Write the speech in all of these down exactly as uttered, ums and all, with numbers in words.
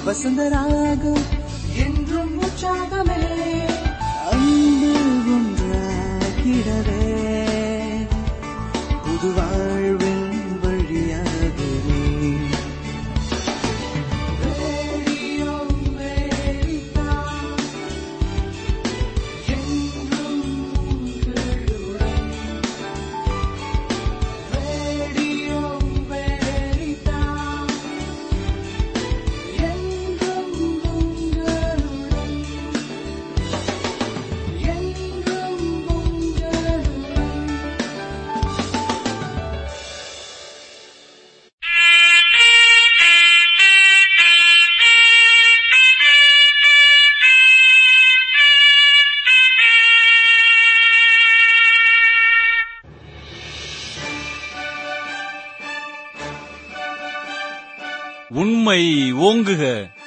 வசந்தராகம் என்றும் உற்சாகமே அன்பு ஒன்றாகிடவே புது வாழ்வின் வழியாகவே ரேடியோ அமெரிக்கா என்றும் உங்களுடன். ரேடியோ அமெரிக்கா என்றும் உங்களுடன். என்றும் உங்களுடன். உண்மை ஓங்குக.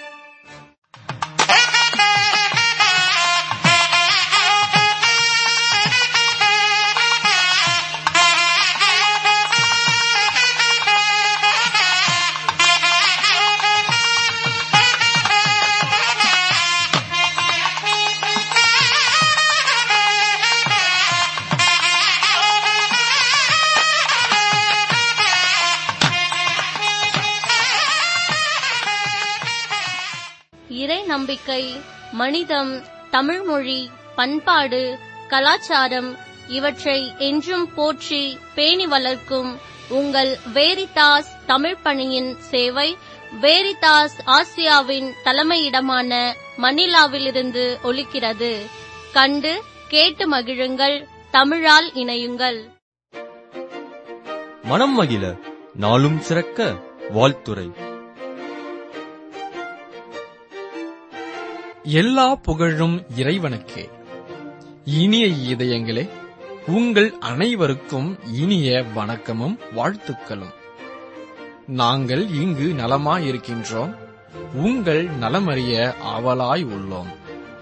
இறை நம்பிக்கை, மனிதம், தமிழ்மொழி, பண்பாடு, கலாச்சாரம் இவற்றை என்றும் போற்றி பேணி வளர்க்கும் உங்கள் வேரிதாஸ் தமிழ் பணியின் சேவை வேரிதாஸ் ஆசியாவின் தலைமையிடமான மணிலாவிலிருந்து ஒலிக்கிறது. கண்டு கேட்டு மகிழுங்கள். தமிழால் இணையுங்கள். மனம் மகிழ நாளும் சிறக்க வாழ்த்துரை. எல்லா புகழும் இறைவனுக்கே. இனிய இதயங்களே, உங்கள் அனைவருக்கும் இனிய வணக்கமும் வாழ்த்துக்களும். நாங்கள் இங்கு நலமாயிருக்கின்றோம். உங்கள் நலமறிய ஆவலாய் உள்ளோம்.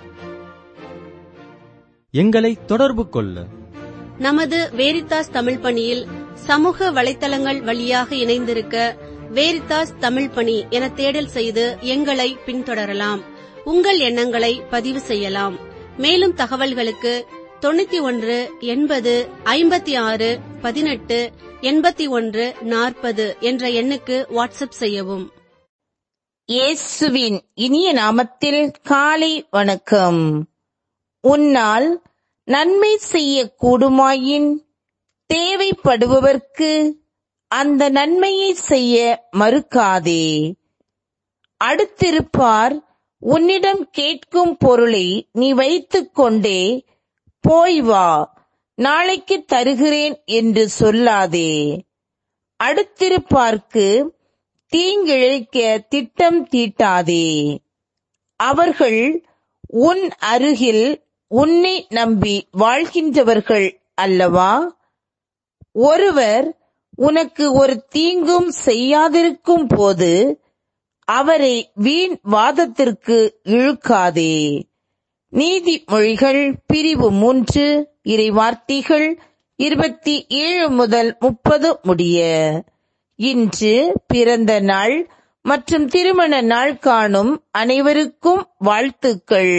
எங்களை தொடர்பு கொள்ள நமது வேரிதாஸ் தமிழ் பணியில் சமூக வலைத்தளங்கள் வழியாக இணைந்திருக்க வேரிதாஸ் தமிழ் பணி என தேடல் செய்து எங்களை பின்தொடரலாம். உங்கள் எண்ணங்களை பதிவு செய்யலாம். மேலும் தகவல்களுக்கு தொண்ணூத்தி ஒன்று எண்பது ஐம்பத்தி ஆறு பதினெட்டு எண்பத்தி ஒன்று நாற்பது என்ற எண்ணுக்கு வாட்ஸ்அப் செய்யவும். இயேசுவின் இனிய நாமத்தில் காலை வணக்கம். உன்னால் நன்மை செய்ய கூடுமாயின் தேவைப்படுபவர்க்கு அந்த நன்மையை செய்ய மறுக்காதே. அடுத்திருப்பார் உன்னிடம் கேட்கும் பொருளை நீ வைத்துக் கொண்டே போய் வா, நாளைக்கு தருகிறேன் என்று சொல்லாதே. அடுத்திருப்பார்க்கு தீங்கிழைக்க திட்டம் தீட்டாதே. அவர்கள் உன் அருகில் உன்னை நம்பி வாழ்கின்றவர்கள் அல்லவா? ஒருவர் உனக்கு ஒரு தீங்கும் செய்யாதிருக்கும் போது அவரை வீண் வாதத்திற்கு இழுக்காதே. நீதிமொழிகள் பிரிவு மூன்று இறைவார்த்தைகள் இருபத்தி ஏழு முதல் முப்பது முடிய. இன்று பிறந்த நாள் மற்றும் திருமண நாள் காணும் அனைவருக்கும் வாழ்த்துக்கள்.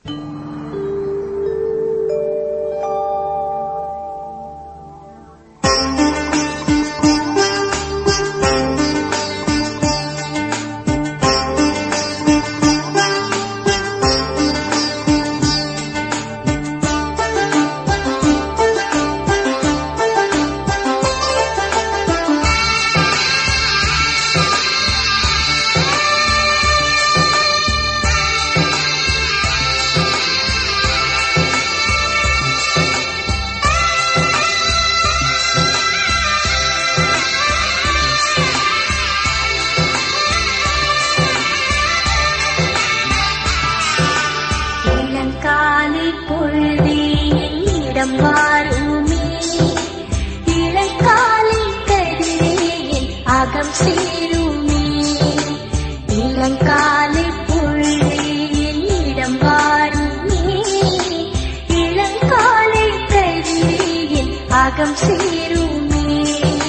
ராகம் சேருமே.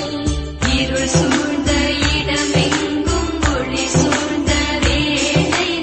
இருள் சூழ்ந்த இடமெங்கும் ஒளி சூழ்ந்த வேளையில்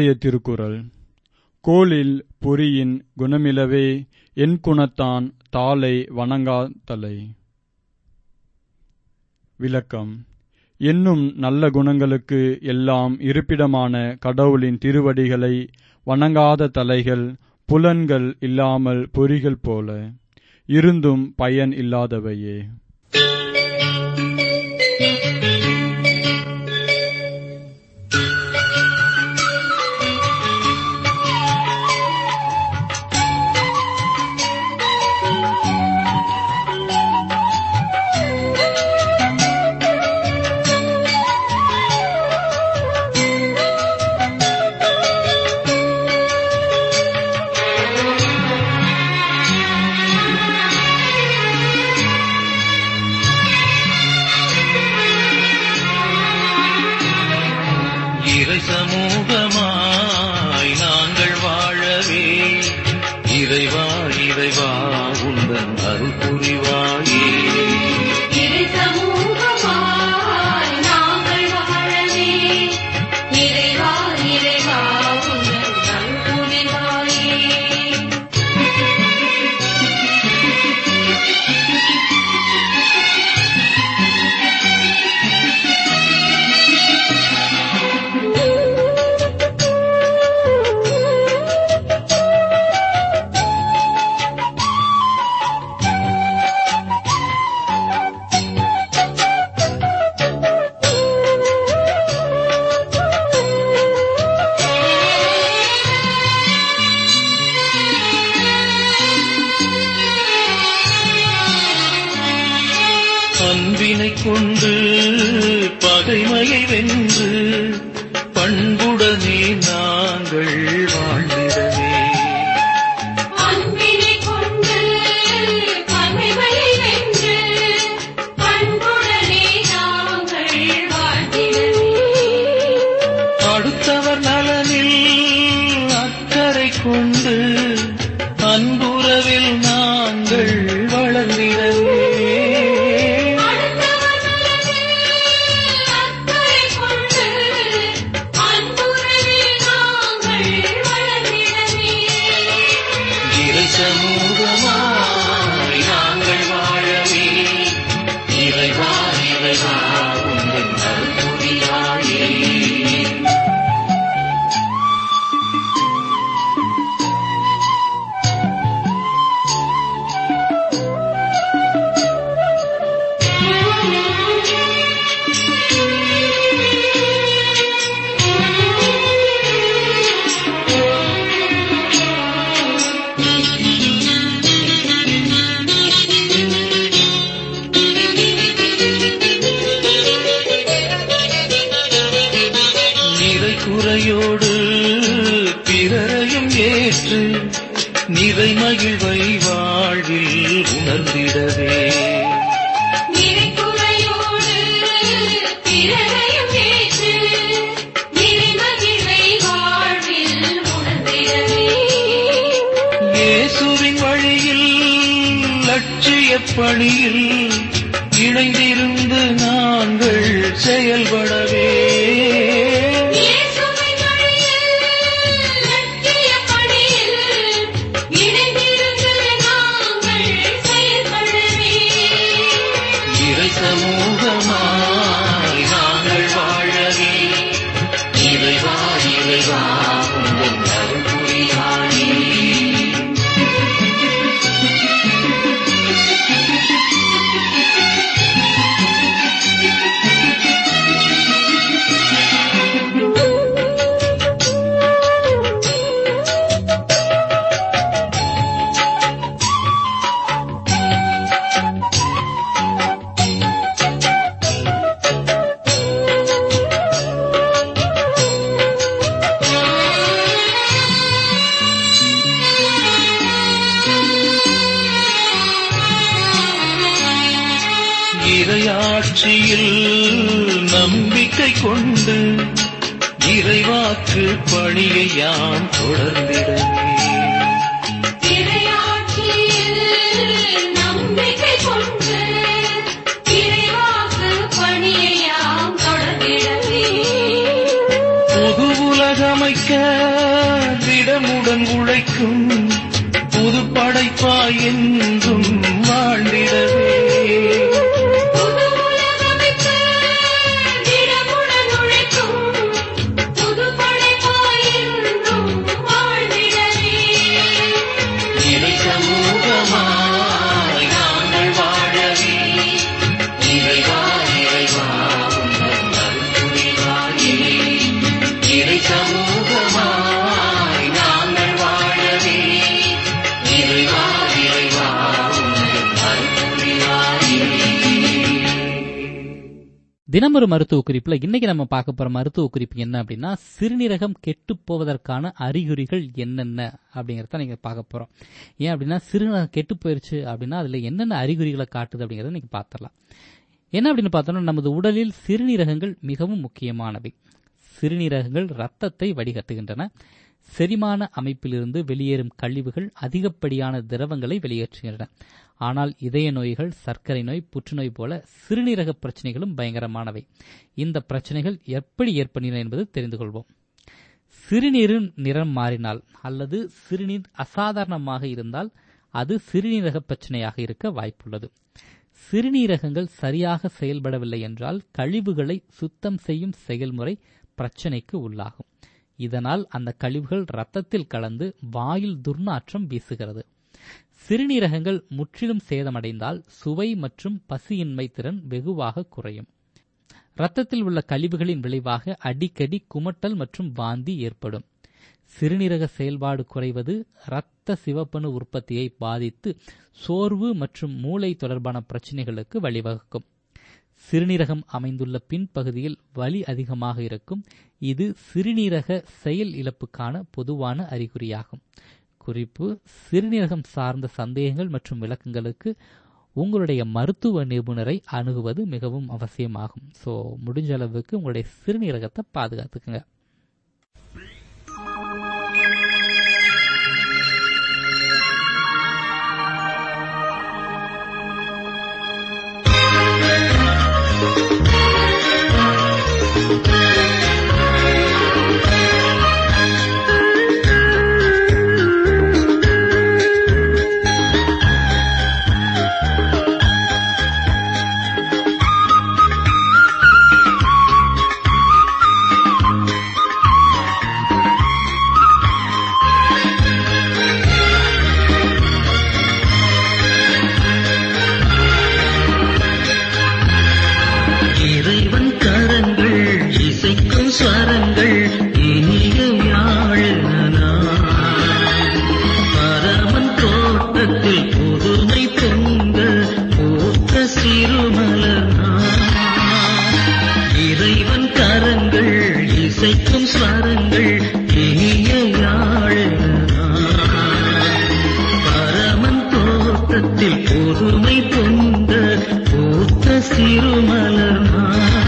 இன்றைய திருக்குறள். கோளில் பொறியின் குணமிலவே என் குணத்தான் தாளை வணங்காதலை. விளக்கம். என்னும் நல்ல குணங்களுக்கு எல்லாம் இருப்பிடமான கடவுளின் திருவடிகளை வணங்காத தலைகள் புலன்கள் இல்லாமல் பொறிகள் போல இருந்தும் பயன் இல்லாதவையே. சமூகமாய் நாங்கள் வாழவே இறைவா இறைவா உந்தன் அருள் புரிவாயே. இறை சமூகமாய் நாங்கள் வாழவே இறைவா இறைவா உந்தன் அருள் புரிவாயே. அன்பினை கொண்டு பகைமையை வென்று பண்புடனே நாங்கள் வாழ்ந்திடவே. அன்பினை கொண்டு பகைமையை வென்று பண்புடனே நாங்கள் வாழ்ந்திடவே. அடுத்தவர் நலனில் அக்கறை கொண்டு அன்புறவில் நாங்கள் வளர்ந்திடவே. சமூகமாய் நாங்கள் வாழவே இறைவா இறைவா உந்தன் அருள் புரிவாயே. குறையோடு பிறரையும் ஏற்று நிறை மகிழ்வை வாழ்வில் உணர்ந்திடவே. நிறைகுறையோடு பிறரையும் ஏற்று நிறை மகிழ்வை வாழ்வில் உணர்ந்திடவே. இயேசுவின் வழியில் லட்சிய பணியில் இணைந்திருந்து நாங்கள் செயல்படவே. சமூகமாய் நாங்கள் வாழவே இறைவா இறைவா உந்தன் அருள் புரிவாயே. இறையாட்சியில் நம்பிக்கை கொண்டு இறைவாக்கு பணியை யாம் தொடர்ந்திடவே. இறையாட்சியில் நம்பிக்கை கொண்டு இறைவாக்கு பணியை யாம் தொடர்ந்திடவே. புது உலகமைக்க என்றும் வாழ்ந்திடவே புது உலகமைக்க திடமுடன் உழைக்கும் புது படைப்பாய் என்றும் வாழ்ந்திடவே இறை சமூகமாய் நாங்கள் வாழவே இறைவா இறைவா உந்தன் அருள் புரிவாயே. இறை சமூகமாய் நாங்கள் வாழவே இறைவா இறைவா உந்தன் அருள் புரிவாயே. தினமொரு மருத்துவ குறிப்புல இன்னைக்கு நம்ம பார்க்க போற மருத்துவ குறிப்பு என்ன அப்படின்னா, சிறுநீரகம் கெட்டு போவதற்கான அறிகுறிகள் என்னென்ன அப்படிங்கறத நீங்க பார்க்க போறோம். ஏன் அப்படின்னா, சிறுநீரகம் கெட்டு போயிருச்சு அப்படின்னா அதுல என்னென்ன அறிகுறிகளை காட்டுது அப்படிங்கறத நீங்க பார்த்துடலாம். என்ன அப்படின்னு பார்த்தோம்னா, நமது உடலில் சிறுநீரகங்கள் மிகவும் முக்கியமானவை. சிறுநீரகங்கள் இரத்தத்தை வடிகட்டுகின்றன. செரிமான அமைப்பிலிருந்து வெளியேறும் கழிவுகள் அதிகப்படியான திரவங்களை வெளியேற்றுகின்றன. ஆனால் இதய நோய்கள், சர்க்கரை நோய், புற்றுநோய் போல சிறுநீரக பிரச்சனைகளும் பயங்கரமானவை. இந்த பிரச்சனைகள் எப்படி ஏற்படுகின்றன என்பது தெரிந்து கொள்வோம். சிறுநீரின் நிறம் மாறினால் அல்லது சிறுநீர் அசாதாரணமாக இருந்தால் அது சிறுநீரக பிரச்சனையாக இருக்க வாய்ப்புள்ளது. சிறுநீரகங்கள் சரியாக செயல்படவில்லை என்றால் கழிவுகளை சுத்தம் செய்யும் செயல்முறை பிரச்சனைக்கு உள்ளாகும். இதனால் அந்த கழிவுகள் இரத்தத்தில் கலந்து வாயில் துர்நாற்றம் வீசுகிறது. சிறுநீரகங்கள் முற்றிலும் சேதமடைந்தால் சுவை மற்றும் பசியின்மை திறன் வெகுவாக குறையும். இரத்தத்தில் உள்ள கழிவுகளின் விளைவாக அடிக்கடி குமட்டல் மற்றும் வாந்தி ஏற்படும். சிறுநீரக செயல்பாடு குறைவது இரத்த சிவப்பணு உற்பத்தியை பாதித்து சோர்வு மற்றும் மூளை தொடர்பான பிரச்சனைகளுக்கு வழிவகுக்கும். சிறுநீரகம் அமைந்துள்ள பின்பகுதியில் வலி அதிகமாக இருக்கும். இது சிறுநீரக செயல் இழப்புக்கான பொதுவான அறிகுறியாகும். குறிப்பு: சிறுநீரகம் சார்ந்த சந்தேகங்கள் மற்றும் விளக்கங்களுக்கு உங்களுடைய மருத்துவ நிபுணரை அணுகுவது மிகவும் அவசியமாகும். ஸோ முடிஞ்ச அளவுக்கு உங்களுடைய சிறுநீரகத்தை பாதுகாத்துக்குங்க. இறைவன் கரங்கள் இசைக்கும் ஸ்வரங்கள் இனிய யாழனா பரமன் தோட்டத்தில் புதுமை பொங்க பூத்த சிறுமலனா. இறைவன் கரங்கள் இசைக்கும் ஸ்வரங்கள் இனிய யாழனா பரமன் தோட்டத்தில் புதுமை பொங்க பூத்த சிறுமலனா.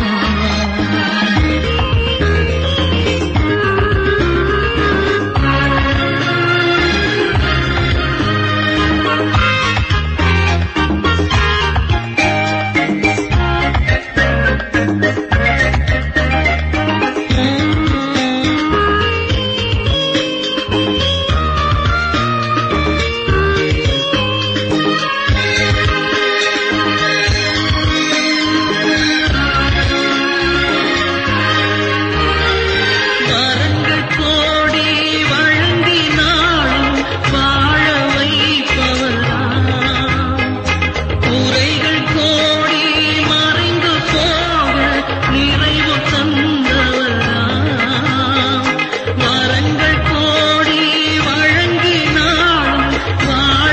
வரங்கள் கோடி வழங்கினாலும் வாழ வைப்பவர்தான். குறைகள் கோடி மறைந்து போக நிறைவு தந்தவர்தான். வரங்கள் கோடி வழங்கினாலும் வாழ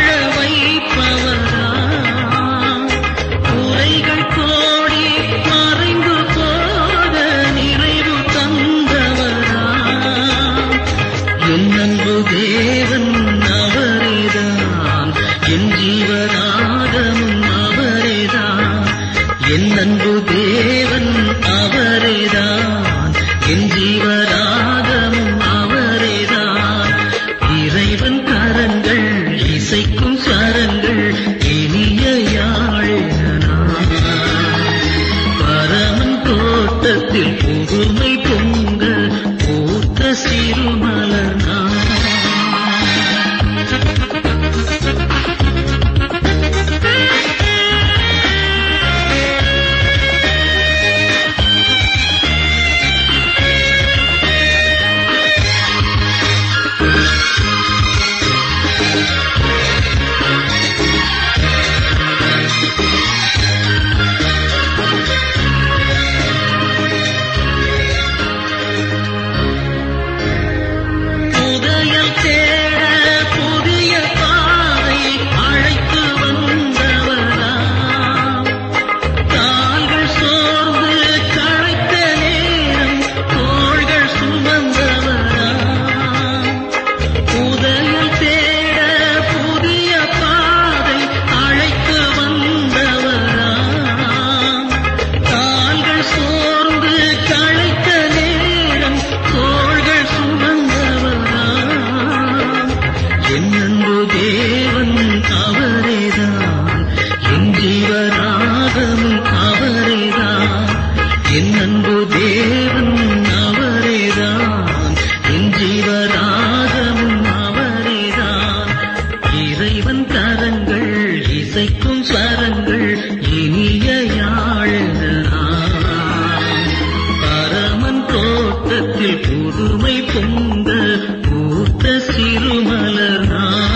வைப்பவர்தான். குறைகள் கோடி மறைந்து போக நிறைவு தந்தவர்தான். என் அன்பு தேவன் அவரேதான், என் ஜீவனாகமும் அவரேதான். என் அன்பு தேவன் அவரேதான், என் ஜீவனாகமும் அவரேதான். இறைவன் கரங்கள் இசைக்கும் ஸ்வரங்கள் இனிய யாழனா பரமன் தோட்டத்தில் புதுமை பொங்க பூத்த சிறுமலனா. இசைக்கும் ஸ்வரங்கள் இனிய யாழலாம். பரமன் தோட்டத்தில் புதுமை பொங்க பூத்த சிறுமலர் நான்.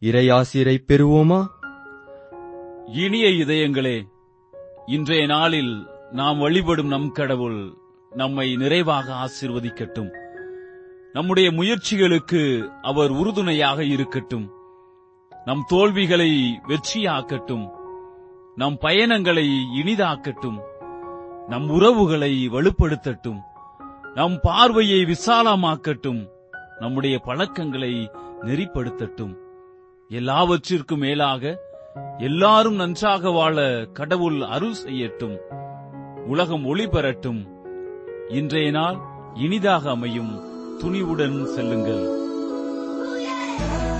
இறையாசிரை பெறுவோமா? இனிய இதயங்களே, இன்றைய நாளில் நாம் வழிபடும் நம் கடவுள் நம்மை நிறைவாக ஆசீர்வதிக்கட்டும். நம்முடைய முயற்சிகளுக்கு அவர் உறுதுணையாக இருக்கட்டும். நம் தோல்விகளை வெற்றியாக்கட்டும். நம் பயணங்களை இனிதாக்கட்டும். நம் உறவுகளை வலுப்படுத்தட்டும். நம் பார்வையை விசாலமாக்கட்டும். நம்முடைய பழக்கங்களை நெறிப்படுத்தட்டும். எல்லாவற்றிற்கும் மேலாக எல்லாரும் நன்றாக வாழ கடவுள் அருள் செய்யட்டும். உலகம் ஒளி பெறட்டும். இன்றைய நாள் இனிதாக அமையும். துணிவுடன் செல்லுங்கள்.